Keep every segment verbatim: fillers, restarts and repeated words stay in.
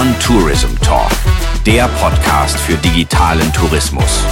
On Tourism Talk, der Podcast für digitalen Tourismus.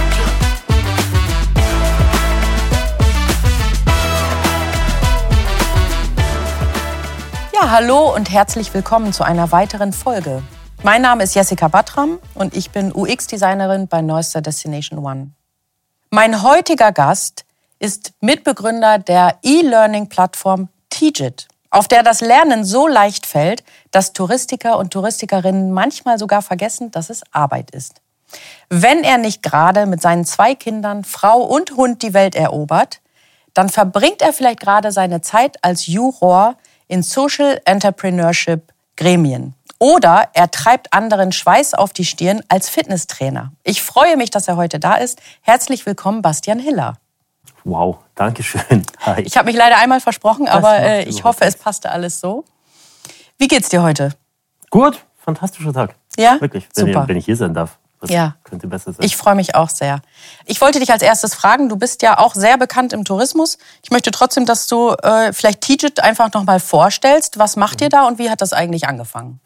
Ja, hallo und herzlich willkommen zu einer weiteren Folge. Mein Name ist Jessica Battram und ich bin U X-Designerin bei Neuster Destination One. Mein heutiger Gast ist Mitbegründer der E-Learning-Plattform Teegit, auf der das Lernen so leicht fällt, dass Touristiker und Touristikerinnen manchmal sogar vergessen, dass es Arbeit ist. Wenn er nicht gerade mit seinen zwei Kindern, Frau und Hund die Welt erobert, dann verbringt er vielleicht gerade seine Zeit als Juror in Social Entrepreneurship Gremien. Oder er treibt anderen Schweiß auf die Stirn als Fitnesstrainer. Ich freue mich, dass er heute da ist. Herzlich willkommen, Bastian Hiller. Wow, danke schön. Hi. Ich habe mich leider einmal versprochen, aber äh, ich hoffe, es passte alles so. Wie geht's dir heute? Gut, fantastischer Tag. Ja? Wirklich, wenn, Super. Ich, wenn ich hier sein darf. Was ja. könnte besser sein? Ich freue mich auch sehr. Ich wollte dich als erstes fragen, du bist ja auch sehr bekannt im Tourismus. Ich möchte trotzdem, dass du äh, vielleicht Teegit einfach noch mal vorstellst. Was macht ihr da und wie hat das eigentlich angefangen?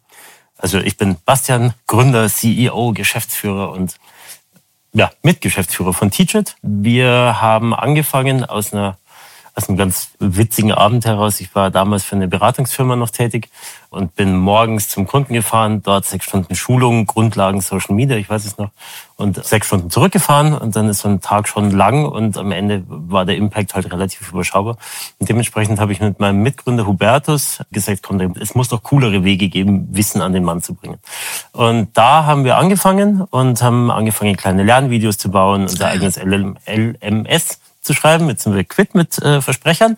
Also ich bin Bastian, Gründer, C E O, Geschäftsführer und ja, Mitgeschäftsführer von Teegit. Wir haben angefangen aus einer aus einem ganz witzigen Abend heraus. Ich war damals für eine Beratungsfirma noch tätig und bin morgens zum Kunden gefahren, dort sechs Stunden Schulung, Grundlagen Social Media, ich weiß es noch, und sechs Stunden zurückgefahren und dann ist so ein Tag schon lang und am Ende war der Impact halt relativ überschaubar. Und dementsprechend habe ich mit meinem Mitgründer Hubertus gesagt, komm, es muss doch coolere Wege geben, Wissen an den Mann zu bringen. Und da haben wir angefangen und haben angefangen, kleine Lernvideos zu bauen, unser eigenes L M S zu schreiben. Jetzt sind wir quitt mit äh, Versprechern.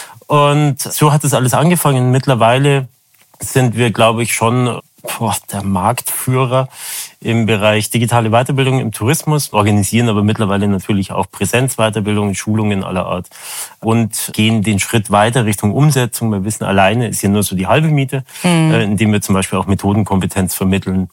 Und so hat es alles angefangen. Mittlerweile sind wir, glaube ich, schon boah, der Marktführer im Bereich digitale Weiterbildung im Tourismus, organisieren aber mittlerweile natürlich auch Präsenzweiterbildungen, Schulungen aller Art und gehen den Schritt weiter Richtung Umsetzung. Wir wissen, alleine ist ja nur so die halbe Miete, mhm. äh, indem wir zum Beispiel auch Methodenkompetenz vermitteln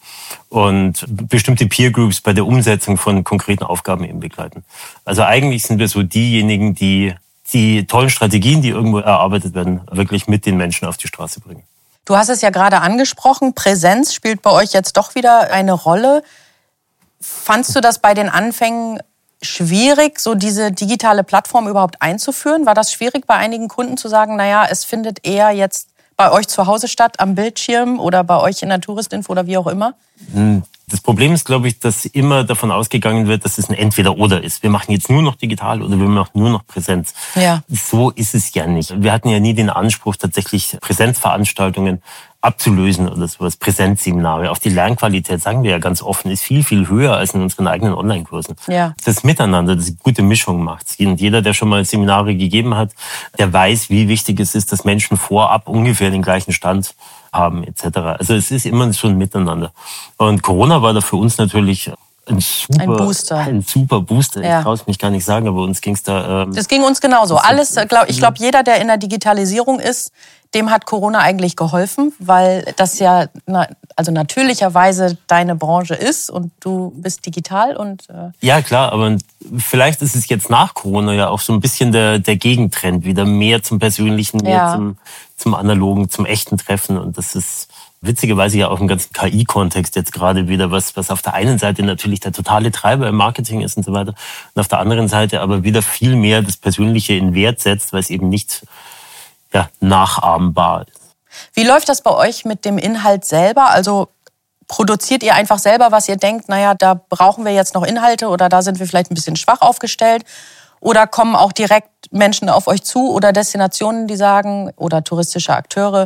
und bestimmte Peer Groups bei der Umsetzung von konkreten Aufgaben eben begleiten. Also eigentlich sind wir so diejenigen, die die tollen Strategien, die irgendwo erarbeitet werden, wirklich mit den Menschen auf die Straße bringen. Du hast es ja gerade angesprochen, Präsenz spielt bei euch jetzt doch wieder eine Rolle. Fandst du das bei den Anfängen schwierig, so diese digitale Plattform überhaupt einzuführen? War das schwierig bei einigen Kunden zu sagen, naja, es findet eher jetzt bei euch zu Hause statt, am Bildschirm oder bei euch in der Touristinfo oder wie auch immer? Das Problem ist, glaube ich, dass immer davon ausgegangen wird, dass es ein Entweder-Oder ist. Wir machen jetzt nur noch digital oder wir machen nur noch Präsenz. Ja. So ist es ja nicht. Wir hatten ja nie den Anspruch, tatsächlich Präsenzveranstaltungen abzulösen oder sowas, Präsenzseminare. Auch die Lernqualität, sagen wir ja ganz offen, ist viel, viel höher als in unseren eigenen Online-Kursen. Ja. Das Miteinander, das eine gute Mischung macht. Und jeder, der schon mal Seminare gegeben hat, der weiß, wie wichtig es ist, dass Menschen vorab ungefähr den gleichen Stand haben et cetera. Also es ist immer schon miteinander. Und Corona war da für uns natürlich ein super, ein Booster. Ein super Booster. Ja. Ich traue es mich gar nicht sagen, aber uns ging es da... Ähm, das ging uns genauso. Alles, glaub, ich glaube, jeder, der in der Digitalisierung ist, dem hat Corona eigentlich geholfen, weil das ja na, also natürlicherweise deine Branche ist und du bist digital. Und äh ja, klar, aber vielleicht ist es jetzt nach Corona ja auch so ein bisschen der, der Gegentrend, wieder mehr zum Persönlichen, mehr ja. zum, zum Analogen, zum echten Treffen. Und das ist witzigerweise ja auch im ganzen K I-Kontext jetzt gerade wieder was, was auf der einen Seite natürlich der totale Treiber im Marketing ist und so weiter. Und auf der anderen Seite aber wieder viel mehr das Persönliche in Wert setzt, weil es eben nicht ja, nachahmbar ist. Wie läuft das bei euch mit dem Inhalt selber? Also produziert ihr einfach selber, was ihr denkt, naja, da brauchen wir jetzt noch Inhalte oder da sind wir vielleicht ein bisschen schwach aufgestellt? Oder kommen auch direkt Menschen auf euch zu oder Destinationen, die sagen, oder touristische Akteure,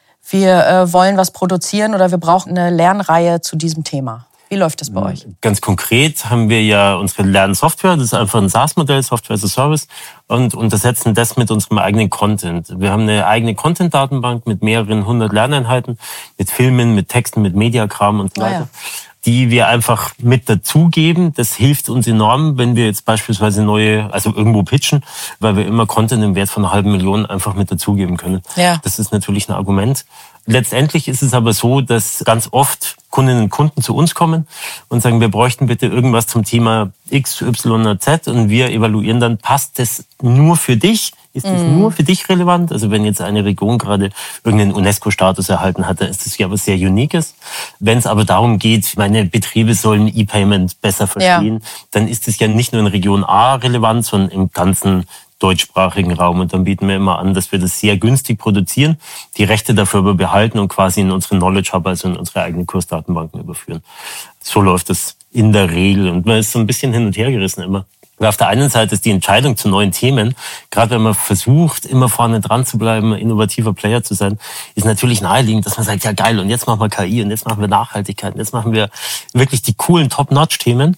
wir äh, wollen was produzieren oder wir brauchen eine Lernreihe zu diesem Thema? Wie läuft das bei euch? Ganz konkret haben wir ja unsere Lernsoftware, das ist einfach ein SaaS-Modell, Software as a Service, und untersetzen das mit unserem eigenen Content. Wir haben eine eigene Content-Datenbank mit mehreren hundert Lerneinheiten, mit Filmen, mit Texten, mit Mediakram und so weiter, ah, ja. die wir einfach mit dazugeben. Das hilft uns enorm, wenn wir jetzt beispielsweise neue, also irgendwo pitchen, weil wir immer Content im Wert von einer halben Million einfach mit dazugeben können. Ja. Das ist natürlich ein Argument. Letztendlich ist es aber so, dass ganz oft Kundinnen und Kunden zu uns kommen und sagen, wir bräuchten bitte irgendwas zum Thema X, Y oder Z und wir evaluieren dann, passt das nur für dich ist das mm. nur für dich relevant? Also wenn jetzt eine Region gerade irgendeinen UNESCO-Status erhalten hat, dann ist das ja was sehr Uniques. Wenn es aber darum geht, meine Betriebe sollen E-Payment besser verstehen, ja. dann ist es ja nicht nur in Region A relevant, sondern im ganzen deutschsprachigen Raum. Und dann bieten wir immer an, dass wir das sehr günstig produzieren, die Rechte dafür aber behalten und quasi in unsere Knowledge Hub, also in unsere eigenen Kursdatenbanken überführen. So läuft das in der Regel. Und man ist so ein bisschen hin und her gerissen immer. Weil auf der einen Seite ist die Entscheidung zu neuen Themen, gerade wenn man versucht, immer vorne dran zu bleiben, innovativer Player zu sein, ist natürlich naheliegend, dass man sagt, ja geil, und jetzt machen wir K I und jetzt machen wir Nachhaltigkeit und jetzt machen wir wirklich die coolen Top-Notch-Themen.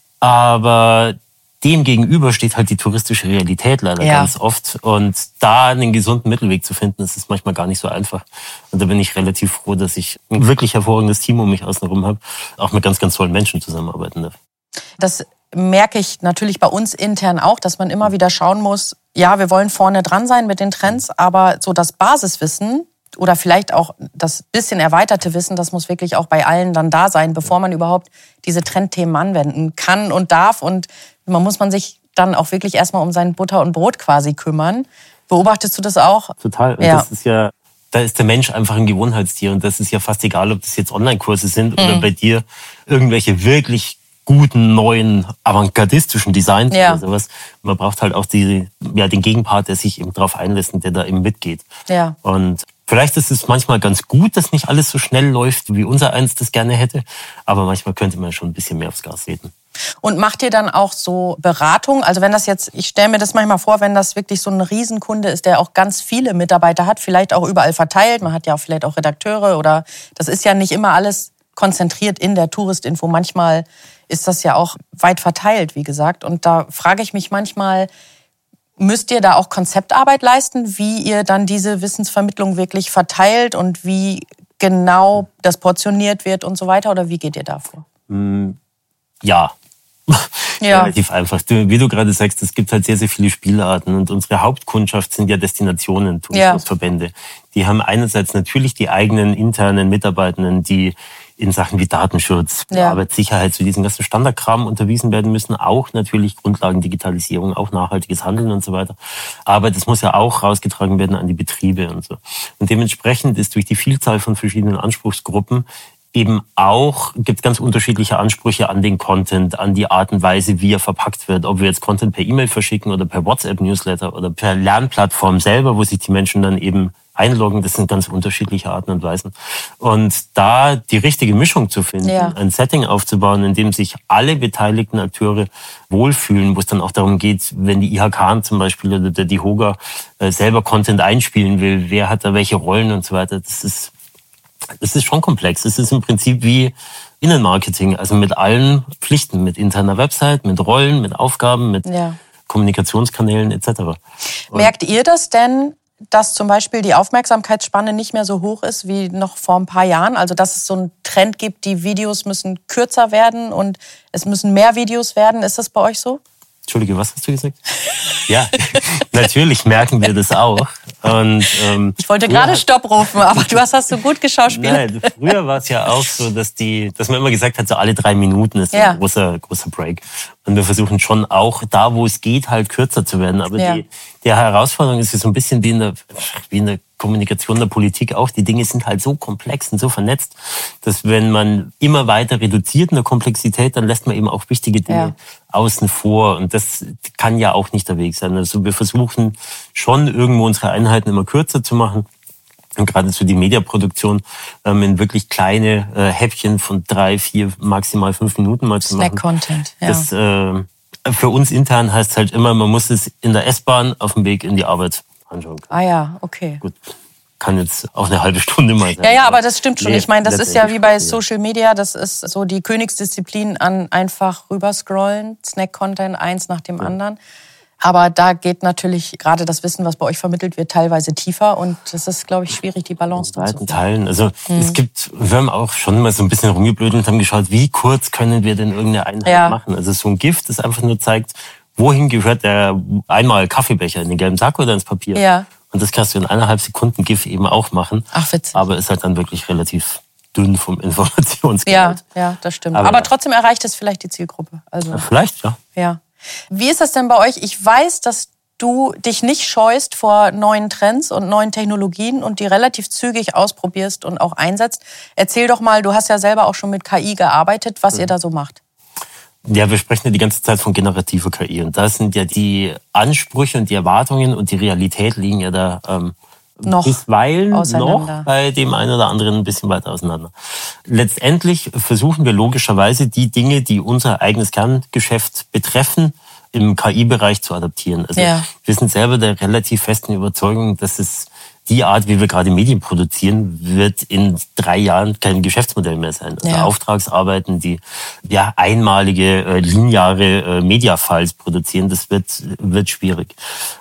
Aber dem gegenüber steht halt die touristische Realität leider ja. ganz oft. Und da einen gesunden Mittelweg zu finden, das ist manchmal gar nicht so einfach. Und da bin ich relativ froh, dass ich ein wirklich hervorragendes Team um mich außenrum habe, auch mit ganz, ganz tollen Menschen zusammenarbeiten darf. Das merke ich natürlich bei uns intern auch, dass man immer wieder schauen muss, ja, wir wollen vorne dran sein mit den Trends, aber so das Basiswissen oder vielleicht auch das bisschen erweiterte Wissen, das muss wirklich auch bei allen dann da sein, bevor man überhaupt diese Trendthemen anwenden kann und darf. Und man muss man sich dann auch wirklich erstmal um sein Butter und Brot quasi kümmern. Beobachtest du das auch? Total. Und ja. das ist ja, da ist der Mensch einfach ein Gewohnheitstier und das ist ja fast egal, ob das jetzt Online-Kurse sind mhm. oder bei dir irgendwelche wirklich guten, neuen, avantgardistischen Designs ja. oder sowas. Man braucht halt auch die, ja, den Gegenpart, der sich eben drauf einlässt und der da eben mitgeht. Ja. Und vielleicht ist es manchmal ganz gut, dass nicht alles so schnell läuft, wie unser eins das gerne hätte. Aber manchmal könnte man schon ein bisschen mehr aufs Gas treten. Und macht ihr dann auch so Beratung? Also wenn das jetzt, ich stelle mir das manchmal vor, wenn das wirklich so ein Riesenkunde ist, der auch ganz viele Mitarbeiter hat, vielleicht auch überall verteilt. Man hat ja auch vielleicht auch Redakteure oder das ist ja nicht immer alles konzentriert in der Touristinfo. Manchmal ist das ja auch weit verteilt, wie gesagt. Und da frage ich mich manchmal, müsst ihr da auch Konzeptarbeit leisten, wie ihr dann diese Wissensvermittlung wirklich verteilt und wie genau das portioniert wird und so weiter? Oder wie geht ihr da vor? Ja. Ja. Relativ einfach. Wie du gerade sagst, es gibt halt sehr, sehr viele Spielarten und unsere Hauptkundschaft sind ja Destinationen, Tourismusverbände. Ja. Die haben einerseits natürlich die eigenen internen Mitarbeitenden, die in Sachen wie Datenschutz, ja. Arbeitssicherheit, zu diesem ganzen Standardkram unterwiesen werden müssen. Auch natürlich Grundlagen Digitalisierung, auch nachhaltiges Handeln und so weiter. Aber das muss ja auch rausgetragen werden an die Betriebe und so. Und dementsprechend ist durch die Vielzahl von verschiedenen Anspruchsgruppen eben auch, gibt es ganz unterschiedliche Ansprüche an den Content, an die Art und Weise, wie er verpackt wird. Ob wir jetzt Content per E-Mail verschicken oder per WhatsApp-Newsletter oder per Lernplattform selber, wo sich die Menschen dann eben einloggen. Das sind ganz unterschiedliche Arten und Weisen. Und da die richtige Mischung zu finden, ja. ein Setting aufzubauen, in dem sich alle beteiligten Akteure wohlfühlen, wo es dann auch darum geht, wenn die I H K zum Beispiel oder der DIHOGA selber Content einspielen will, wer hat da welche Rollen und so weiter. Das ist Das ist schon komplex. Es ist im Prinzip wie Innenmarketing, also mit allen Pflichten, mit interner Website, mit Rollen, mit Aufgaben, mit ja. Kommunikationskanälen et cetera. Merkt ihr das denn, dass zum Beispiel die Aufmerksamkeitsspanne nicht mehr so hoch ist wie noch vor ein paar Jahren? Also dass es so einen Trend gibt, die Videos müssen kürzer werden und es müssen mehr Videos werden. Ist das bei euch so? Entschuldige, was hast du gesagt? Ja, natürlich merken wir das auch. Und, ähm, ich wollte gerade Stopp rufen, aber du hast das so gut geschauspielert. Nein, früher war es ja auch so, dass die, dass man immer gesagt hat, so alle drei Minuten ist ja. ein großer, großer Break. Und wir versuchen schon auch da, wo es geht, halt kürzer zu werden. Aber ja. die, die Herausforderung ist ja so ein bisschen wie in der, wie in der Kommunikation der Politik auch. Die Dinge sind halt so komplex und so vernetzt, dass wenn man immer weiter reduziert in der Komplexität, dann lässt man eben auch wichtige Dinge ja. außen vor. Und das kann ja auch nicht der Weg sein. Also wir versuchen schon irgendwo unsere Einheiten immer kürzer zu machen. Und gerade so die Mediaproduktion ähm, in wirklich kleine äh, Häppchen von drei, vier, maximal fünf Minuten mal zu machen. Snack-Content, ja. Das, äh, für uns intern heißt halt immer, man muss es in der S-Bahn auf dem Weg in die Arbeit anschauen können. Ah ja, okay. Gut, kann jetzt auch eine halbe Stunde mal sein. Ja, ja, aber das stimmt schon. Nee, ich meine, das ist ja wie bei Social Media, das ist so die Königsdisziplin an einfach rüberscrollen, Snack-Content, eins nach dem ja. anderen. Aber da geht natürlich gerade das Wissen, was bei euch vermittelt wird, teilweise tiefer. Und es ist, glaube ich, schwierig, die Balance zu finden. Teilen. Also mhm. es gibt, wir haben auch schon mal so ein bisschen rumgeblödelt und haben geschaut, wie kurz können wir denn irgendeine Einheit ja. machen. Also so ein Gift, das einfach nur zeigt, wohin gehört der einmal Kaffeebecher, in den gelben Sack oder ins Papier. Ja. Und das kannst du in eineinhalb Sekunden GIF eben auch machen. Ach, witzig. Aber ist halt dann wirklich relativ dünn vom Informationsgehalt. Ja, ja, das stimmt. Aber, Aber trotzdem erreicht es vielleicht die Zielgruppe. Also ja, vielleicht, ja. Ja. Wie ist das denn bei euch? Ich weiß, dass du dich nicht scheust vor neuen Trends und neuen Technologien und die relativ zügig ausprobierst und auch einsetzt. Erzähl doch mal, du hast ja selber auch schon mit K I gearbeitet, was mhm. ihr da so macht. Ja, wir sprechen ja die ganze Zeit von generativer K I. Und da sind ja die Ansprüche und die Erwartungen und die Realität liegen ja da ähm, noch bisweilen noch bei dem einen oder anderen ein bisschen weiter auseinander. Letztendlich versuchen wir logischerweise die Dinge, die unser eigenes Kerngeschäft betreffen, im K I-Bereich zu adaptieren. Also ja. wir sind selber der relativ festen Überzeugung, dass es die Art, wie wir gerade Medien produzieren, wird in drei Jahren kein Geschäftsmodell mehr sein. Also ja. Auftragsarbeiten, die ja einmalige äh, lineare äh, Media-Files produzieren, das wird wird schwierig.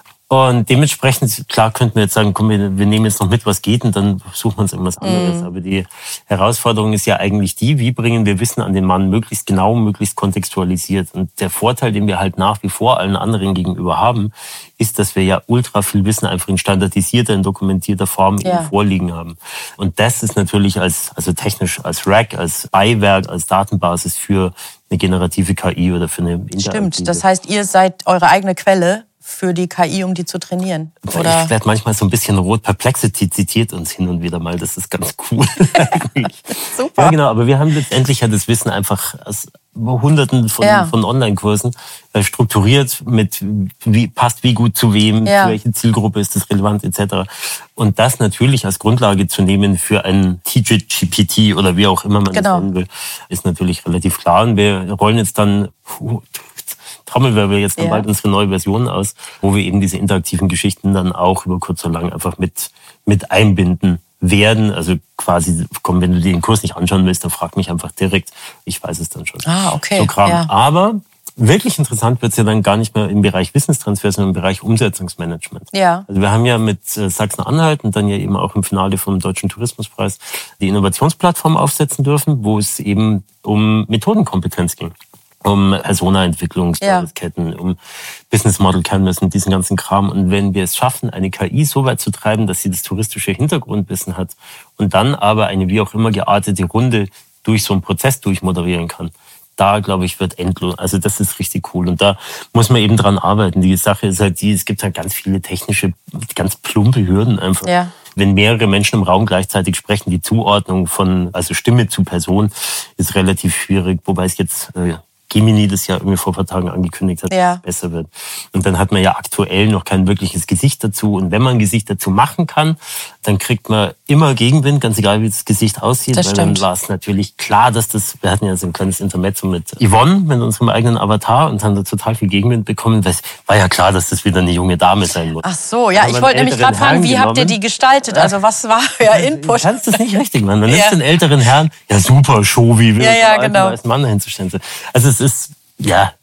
Und dementsprechend, klar könnten wir jetzt sagen, komm, wir, wir nehmen jetzt noch mit, was geht, und dann suchen wir uns irgendwas anderes. Mhm. Aber die Herausforderung ist ja eigentlich die, wie bringen wir Wissen an den Mann möglichst genau, möglichst kontextualisiert. Und der Vorteil, den wir halt nach wie vor allen anderen gegenüber haben, ist, dass wir ja ultra viel Wissen einfach in standardisierter, in dokumentierter Form ja. vorliegen haben. Und das ist natürlich als, also technisch als Rack, als Beiwerk, als Datenbasis für eine generative K I oder für eine interaktive. Stimmt, das heißt, ihr seid eure eigene Quelle für die K I, um die zu trainieren, oder? Ich werde manchmal so ein bisschen rot. Perplexity zitiert uns hin und wieder mal. Das ist ganz cool. Super. Ja, genau. Aber wir haben letztendlich ja das Wissen einfach aus Hunderten von, ja. von Online-Kursen äh, strukturiert mit, wie passt wie gut zu wem, ja. für welche Zielgruppe ist das relevant, et cetera. Und das natürlich als Grundlage zu nehmen für ein Teach-It G P T oder wie auch immer man genau. das nennen will, ist natürlich relativ klar. Und wir rollen jetzt dann puh, Trommelwirbel jetzt dann ja. bald unsere neue Version aus, wo wir eben diese interaktiven Geschichten dann auch über kurz oder lang einfach mit, mit einbinden werden. Also quasi, komm, wenn du dir den Kurs nicht anschauen willst, dann frag mich einfach direkt. Ich weiß es dann schon. Ah, okay. So Kram. Ja. Aber wirklich interessant wird es ja dann gar nicht mehr im Bereich Wissenstransfer, sondern im Bereich Umsetzungsmanagement. Ja. Also wir haben ja mit Sachsen-Anhalt und dann ja eben auch im Finale vom Deutschen Tourismuspreis die Innovationsplattform aufsetzen dürfen, wo es eben um Methodenkompetenz ging. Um Persona-Entwicklung, Serviceketten, ja. um Business Model Canvas und diesen ganzen Kram. Und wenn wir es schaffen, eine K I so weit zu treiben, dass sie das touristische Hintergrundwissen hat und dann aber eine wie auch immer geartete Runde durch so einen Prozess durchmoderieren kann, da, glaube ich, wird endlos. Also das ist richtig cool. Und da muss man eben dran arbeiten. Die Sache ist halt die, es gibt halt ganz viele technische, ganz plumpe Hürden einfach. Ja. Wenn mehrere Menschen im Raum gleichzeitig sprechen, die Zuordnung von, also Stimme zu Person, ist relativ schwierig. Wobei es jetzt äh, Gemini das ja irgendwie vor ein paar Tagen angekündigt hat, ja. dass es besser wird. Und dann hat man ja aktuell noch kein wirkliches Gesicht dazu. Und wenn man ein Gesicht dazu machen kann, dann kriegt man immer Gegenwind, ganz egal wie das Gesicht aussieht. Das weil stimmt. Dann war es natürlich klar, dass das, wir hatten ja so ein kleines Intermezzo mit Yvonne, mit unserem eigenen Avatar, und haben da total viel Gegenwind bekommen. Es war ja klar, dass das wieder eine junge Dame sein muss. Ach so, ja, ich wollte nämlich gerade fragen, wie genommen. Habt ihr die gestaltet? Also was war euer Input? Du kannst das nicht richtig machen. Man ja. nimmt den älteren Herrn, ja super, Show, wie will ja, ja, einen genau. weißen Mann dahinzustellen. Also es ist, ja,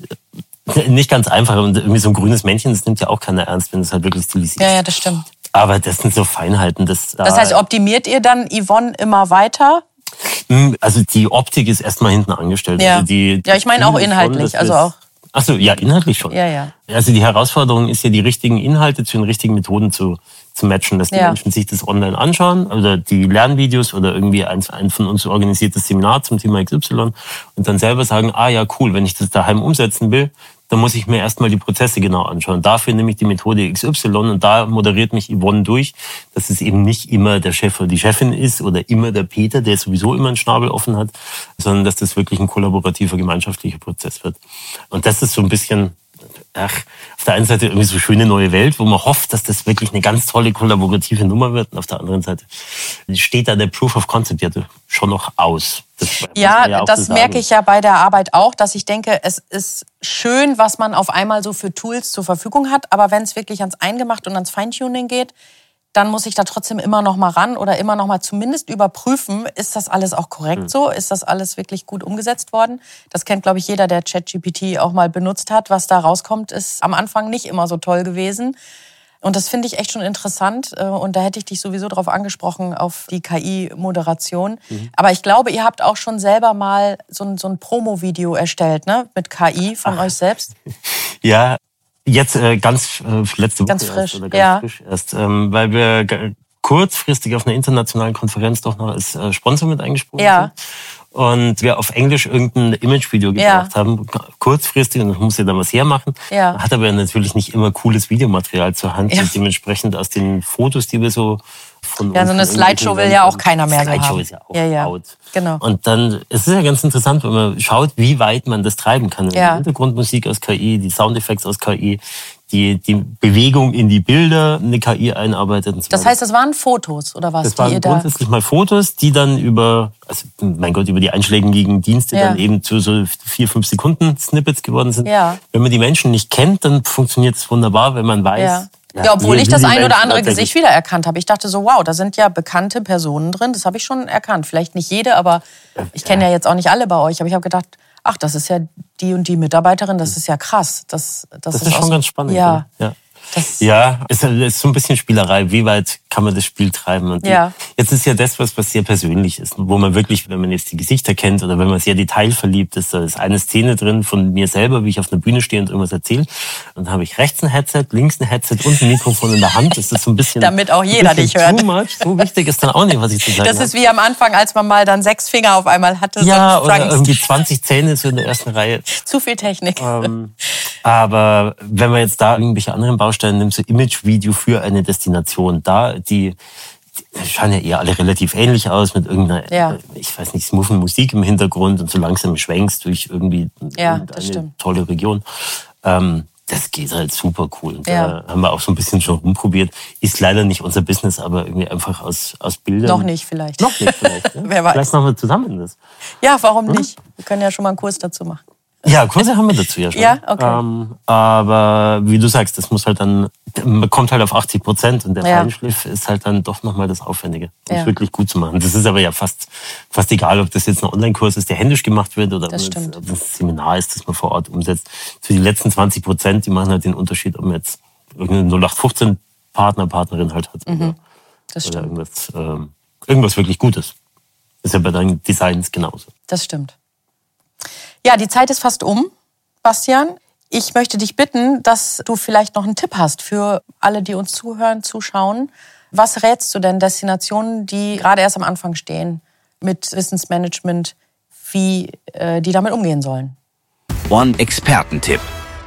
nicht ganz einfach. Und irgendwie so ein grünes Männchen, das nimmt ja auch keiner ernst, wenn es halt wirklich stilisiert ist. Ja, ja, das stimmt. Aber das sind so Feinheiten. Das, das heißt, optimiert ihr dann Yvonne immer weiter? Also die Optik ist erstmal hinten angestellt. Ja, also die, ja ich meine auch inhaltlich. Schon, also auch. Ach so, ja, inhaltlich schon. Ja, ja. Also die Herausforderung ist ja, die richtigen Inhalte zu den richtigen Methoden zu, zu matchen, dass die ja. Menschen sich das online anschauen oder die Lernvideos oder irgendwie ein, ein von uns organisiertes Seminar zum Thema X Y und dann selber sagen, ah ja, cool, wenn ich das daheim umsetzen will, dann muss ich mir erstmal die Prozesse genau anschauen. Dafür nehme ich die Methode X Y und da moderiert mich Yvonne durch, dass es eben nicht immer der Chef oder die Chefin ist oder immer der Peter, der sowieso immer einen Schnabel offen hat, sondern dass das wirklich ein kollaborativer, gemeinschaftlicher Prozess wird. Und das ist so ein bisschen, ach, auf der einen Seite irgendwie so schöne neue Welt, wo man hofft, dass das wirklich eine ganz tolle kollaborative Nummer wird. Und auf der anderen Seite steht da der Proof of Concept ja schon noch aus. Das ja, ja das so merke ich ja bei der Arbeit auch, dass ich denke, es ist schön, was man auf einmal so für Tools zur Verfügung hat. Aber wenn es wirklich ans Eingemacht und ans Feintuning geht, dann muss ich da trotzdem immer noch mal ran oder immer noch mal zumindest überprüfen, ist das alles auch korrekt mhm. so? Ist das alles wirklich gut umgesetzt worden? Das kennt, glaube ich, jeder, der ChatGPT auch mal benutzt hat. Was da rauskommt, ist am Anfang nicht immer so toll gewesen. Und das finde ich echt schon interessant. Und da hätte ich dich sowieso drauf angesprochen, auf die K I-Moderation. Mhm. Aber ich glaube, ihr habt auch schon selber mal so ein, so ein Promo-Video erstellt, ne? Mit K I von Ach. euch selbst. Ja, jetzt äh, ganz äh, letzte Woche ganz frisch, erst, oder ganz ja. frisch erst, ähm, weil wir g- kurzfristig auf einer internationalen Konferenz doch noch als äh, Sponsor mit eingesprungen Ja. sind. Und wir auf Englisch irgendein Imagevideo gebracht ja. haben, kurzfristig, und das muss ja dann was hermachen. Ja. Hat aber natürlich nicht immer cooles Videomaterial zur Hand. Ja. Und dementsprechend aus den Fotos, die wir so von Ja, so eine Slideshow will ja auch keiner mehr so haben. Slideshow ist ja auch ja, ja. out. Genau. Und dann, es ist ja ganz interessant, wenn man schaut, wie weit man das treiben kann. Ja. Die Hintergrundmusik aus K I, die Soundeffekte aus K I, die, die Bewegung in die Bilder eine K I einarbeitet. Und so das heißt, das waren Fotos oder was? Das die waren ihr da grundsätzlich mal Fotos, die dann über, also mein Gott, über die einschlägigen Dienste ja. dann eben zu so vier, fünf Sekunden Snippets geworden sind. Ja. Wenn man die Menschen nicht kennt, dann funktioniert es wunderbar, wenn man weiß. Ja. Ja, ja, obwohl wie, ich wie das die ein oder Menschen andere tatsächlich- Gesicht wiedererkannt habe. Ich dachte so, wow, da sind ja bekannte Personen drin. Das habe ich schon erkannt. Vielleicht nicht jede, aber ich kenne ja jetzt auch nicht alle bei euch. Aber ich habe gedacht, ach, das ist ja die und die Mitarbeiterin. Das ist ja krass. Das, das, Das ist, ist schon auch so- ganz spannend. Ja. Ja. Das, Ja, es ist so ein bisschen Spielerei. Wie weit kann man das Spiel treiben? Und die, Ja. Jetzt ist ja das, was, was sehr persönlich ist, wo man wirklich, wenn man jetzt die Gesichter kennt oder wenn man sehr detailverliebt ist, da ist eine Szene drin von mir selber, wie ich auf einer Bühne stehe und irgendwas erzähle. Und dann habe ich rechts ein Headset, links ein Headset und ein Mikrofon in der Hand. Das ist so ein bisschen, Damit auch jeder ein bisschen dich hört. Too much. So wichtig ist dann auch nicht, was ich zu sagen das habe. ist wie am Anfang, als man mal dann sechs Finger auf einmal hatte. Ja, so oder Franks- irgendwie zwanzig Zähne so in der ersten Reihe. Zu viel Technik. Ähm, aber wenn man jetzt da irgendwelche anderen Bausteine nimmt, so Imagevideo für eine Destination, da die, die schauen ja eher alle relativ ähnlich aus mit irgendeiner, Ja. äh, ich weiß nicht, smoothen Musik im Hintergrund und so langsam schwenkst durch irgendwie Ja, das irgendeine stimmt. tolle Region. Ähm, das geht halt super cool. Und Ja. da haben wir auch so ein bisschen schon rumprobiert. Ist leider nicht unser Business, aber irgendwie einfach aus, aus Bildern. Noch nicht vielleicht. Noch nicht vielleicht. Ja. Wer weiß. Vielleicht machen wir zusammen das. Ja, warum nicht? Wir können ja schon mal einen Kurs dazu machen. Ja, Kurse haben wir dazu ja schon. Ja, okay. Ähm, aber wie du sagst, das muss halt dann, man kommt halt auf achtzig Prozent und der Ja. Feinschliff ist halt dann doch nochmal das Aufwendige, um Ja. es wirklich gut zu machen. Das ist aber ja fast, fast egal, ob das jetzt ein Online-Kurs ist, der händisch gemacht wird oder ob Das es stimmt. ob es ein Seminar ist, das man vor Ort umsetzt. Für die letzten zwanzig Prozent, die machen halt den Unterschied, ob man jetzt irgendeinen null acht fünfzehn Partner, Partnerin halt hat oder, Das oder stimmt. irgendwas, ähm, irgendwas wirklich Gutes. Ist ja bei deinen Designs genauso. Das stimmt. Ja, die Zeit ist fast um, Bastian. Ich möchte dich bitten, dass du vielleicht noch einen Tipp hast für alle, die uns zuhören, zuschauen. Was rätst du denn Destinationen, die gerade erst am Anfang stehen mit Wissensmanagement, wie äh, die damit umgehen sollen? One-Experten-Tipp.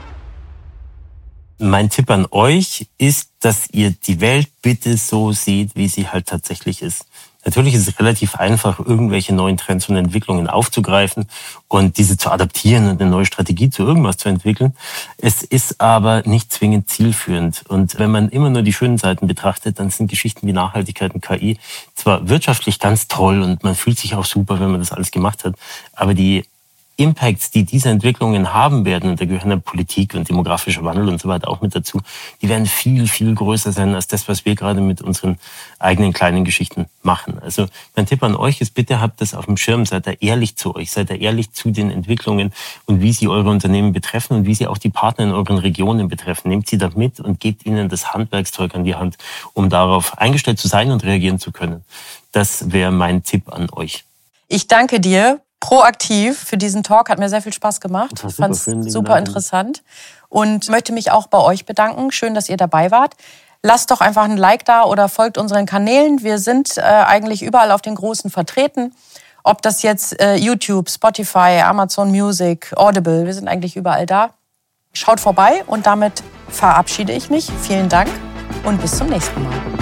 Mein Tipp an euch ist, dass ihr die Welt bitte so seht, wie sie halt tatsächlich ist. Natürlich ist es relativ einfach, irgendwelche neuen Trends und Entwicklungen aufzugreifen und diese zu adaptieren und eine neue Strategie zu irgendwas zu entwickeln. Es ist aber nicht zwingend zielführend. Und wenn man immer nur die schönen Seiten betrachtet, dann sind Geschichten wie Nachhaltigkeit und K I zwar wirtschaftlich ganz toll und man fühlt sich auch super, wenn man das alles gemacht hat, aber die Impacts, die diese Entwicklungen haben werden, und da gehören ja Politik und demografischer Wandel und so weiter auch mit dazu, die werden viel, viel größer sein als das, was wir gerade mit unseren eigenen kleinen Geschichten machen. Also mein Tipp an euch ist, bitte habt das auf dem Schirm, seid da ehrlich zu euch, seid da ehrlich zu den Entwicklungen und wie sie eure Unternehmen betreffen und wie sie auch die Partner in euren Regionen betreffen. Nehmt sie da mit und gebt ihnen das Handwerkszeug an die Hand, um darauf eingestellt zu sein und reagieren zu können. Das wäre mein Tipp an euch. Ich danke dir proaktiv für diesen Talk. Hat mir sehr viel Spaß gemacht. Das war Ich super. fand es Vielen lieben super Dank. interessant und möchte mich auch bei euch bedanken. Schön, dass ihr dabei wart. Lasst doch einfach ein Like da oder folgt unseren Kanälen. Wir sind äh, eigentlich überall auf den großen vertreten. Ob das jetzt äh, YouTube, Spotify, Amazon Music, Audible, wir sind eigentlich überall da. Schaut vorbei und damit verabschiede ich mich. Vielen Dank und bis zum nächsten Mal.